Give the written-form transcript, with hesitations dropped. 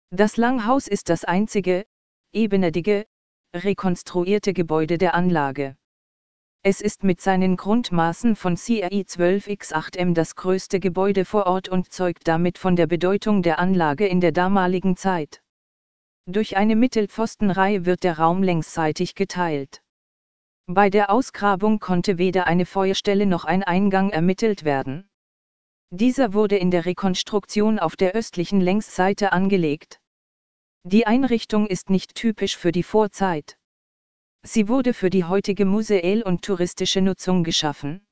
Das Langhaus ist das einzige, ebenerdige, rekonstruierte Gebäude der Anlage. Es ist mit seinen Grundmaßen von CRI 12x8m das größte Gebäude vor Ort und zeugt damit von der Bedeutung der Anlage in der damaligen Zeit. Durch eine Mittelpfostenreihe wird der Raum längsseitig geteilt. Bei der Ausgrabung konnte weder eine Feuerstelle noch ein Eingang ermittelt werden. Dieser wurde in der Rekonstruktion auf der östlichen Längsseite angelegt. Die Einrichtung ist nicht typisch für die Vorzeit. Sie wurde für die heutige museell- und touristische Nutzung geschaffen.